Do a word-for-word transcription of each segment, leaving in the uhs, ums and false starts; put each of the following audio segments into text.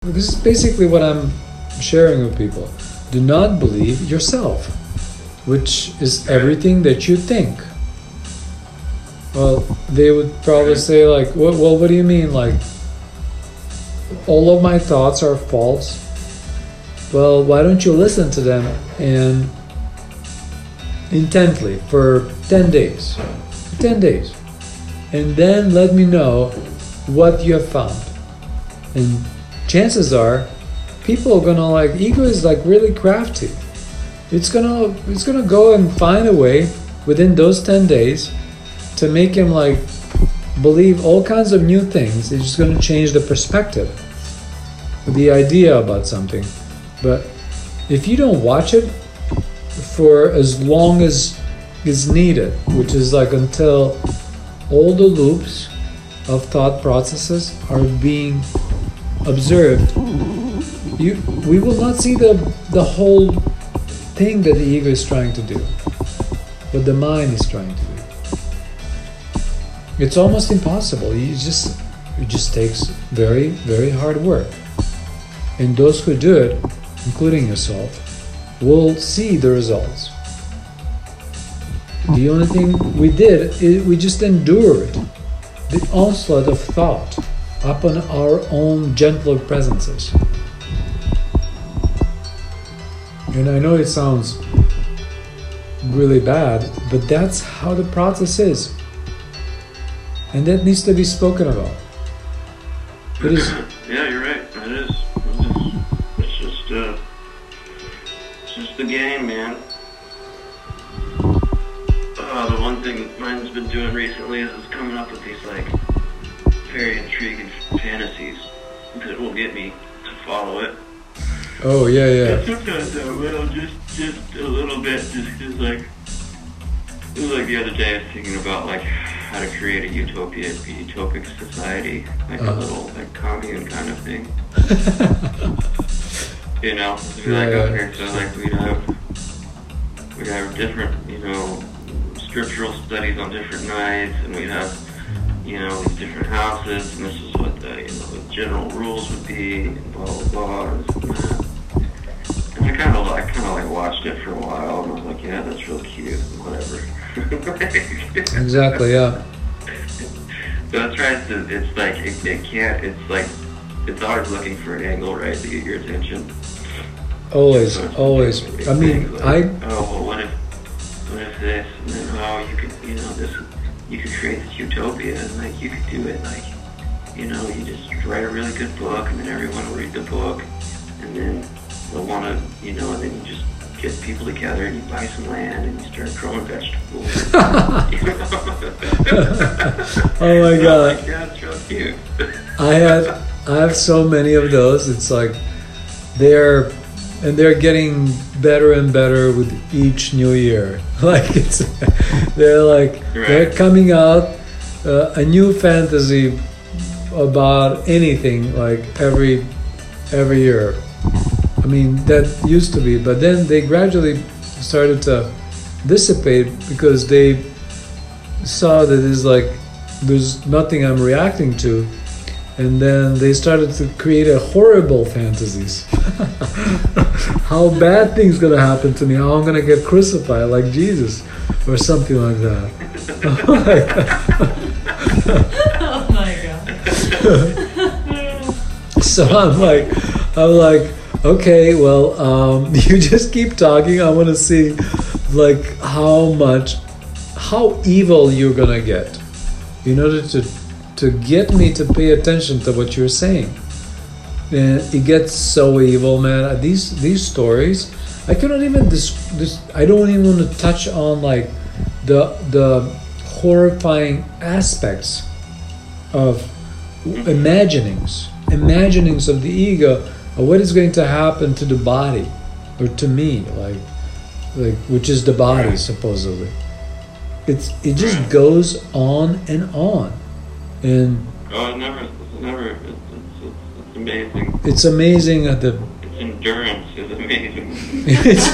This is basically what I'm sharing with people. Do not believe yourself, which is everything that you think. Well, they would probably say like, well, well, what do you mean? Like, all of my thoughts are false? Well, why don't you listen to them and intently for ten days? ten days. And then let me know what you have found. And chances are, people are gonna like, ego is like really crafty. It's gonna, it's gonna go and find a way within those ten days to make him like believe all kinds of new things. It's just gonna change the perspective, the idea about something. But if you don't watch it for as long as is needed, which is like until all the loops of thought processes are being observed, you we will not see the the whole thing that the ego is trying to do, what the mind is trying to do. It's almost impossible. You just it just takes very, very hard work. And those who do it, including yourself, will see the results. The only thing we did is we just endured the onslaught of thought upon our own gentler presences. And I know it sounds really bad, but that's how the process is. And that needs to be spoken about. It is. Yeah, you're right. It is. It is. It's just, uh, it's just the game, man. Uh, the one thing mine's been doing recently is coming up with these, like, very intriguing fantasies that will get me to follow it. Oh, yeah, yeah. Sometimes I will, just, just a little bit, just because, like, it was like the other day I was thinking about, like, how to create a utopia, a utopic society, like uh-huh. a little, like, commune kind of thing. You know, to be yeah, like, yeah. okay, so, like, we'd have, we'd have different, you know, scriptural studies on different nights, and we'd have, you know, these different houses, and this is what the, you know, the general rules would be, and blah, blah, blah, and this and that. And I kind of, I kind of, like, watched it for a while, and I was like, yeah, that's real cute, and whatever. Exactly, yeah. So it tries to, it's like, it, it can't, it's like, it's always looking for an angle, right, to get your attention. Always, so always. I mean, like, I... Oh, well, what if, what if this, and then, oh, you could, you know, this, you could create this utopia, and, like, you could do it, like, you know, you just write a really good book, and then everyone will read the book, and then they'll want to, you know, and then you just get people together, and you buy some land, and you start growing vegetables. Oh my god. Like, yeah, it's real cute. I had, I have so many of those. It's like, they're, and they're getting better and better with each new year. Like, it's, they're like, right. They're coming out uh, a new fantasy about anything, like every, every year. I mean, that used to be, but then they gradually started to dissipate because they saw that it's like, there's nothing I'm reacting to. And then they started to create a horrible fantasies. How bad things gonna happen to me, how I'm gonna get crucified like Jesus, or something like that. Oh my god. So I'm like, I'm like, okay, well, um, you just keep talking. I want to see, like, how much, how evil you're gonna get, in order to to get me to pay attention to what you're saying. And it gets so evil, man. These these stories, I cannot even this this. I don't even want to touch on like the the horrifying aspects of imaginings, imaginings of the ego. What is going to happen to the body, or to me, like, like which is the body supposedly? It's it just goes on and on, and oh, it never, it's never, it's, it's, it's amazing. It's amazing at the. Its endurance is amazing. it's,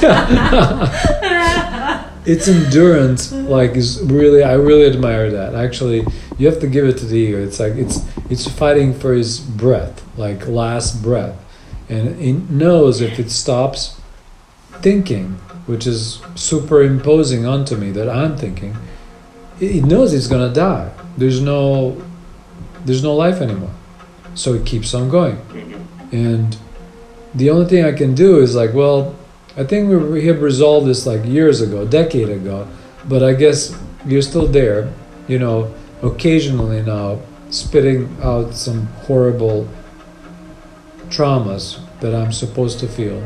its endurance, like, is really. I really admire that. Actually, you have to give it to the ego. It's like it's it's fighting for his breath, like last breath. And it knows if it stops thinking, which is superimposing onto me that I'm thinking, it knows it's gonna die. There's no, there's no life anymore. So it keeps on going. And the only thing I can do is like, well, I think we, we have resolved this like years ago, a decade ago, but I guess you're still there, you know, occasionally now, spitting out some horrible traumas that I'm supposed to feel.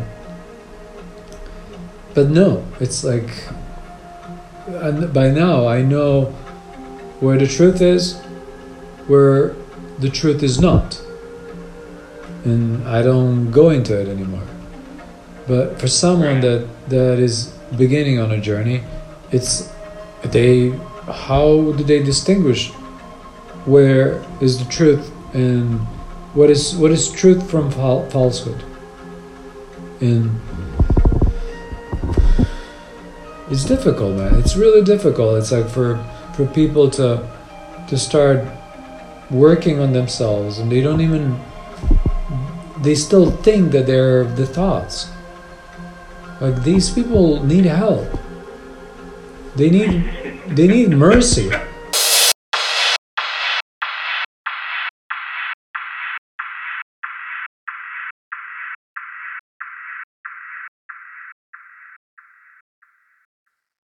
But no, it's like, and by now I know where the truth is, where the truth is not. And I don't go into it anymore. But for someone that, that is beginning on a journey, it's, they, how do they distinguish where is the truth and what is what is truth from fal- falsehood? And it's difficult, man. It's really difficult. It's like for for people to to start working on themselves, and they don't even, they still think that they're the thoughts. Like, these people need help. They need they need mercy.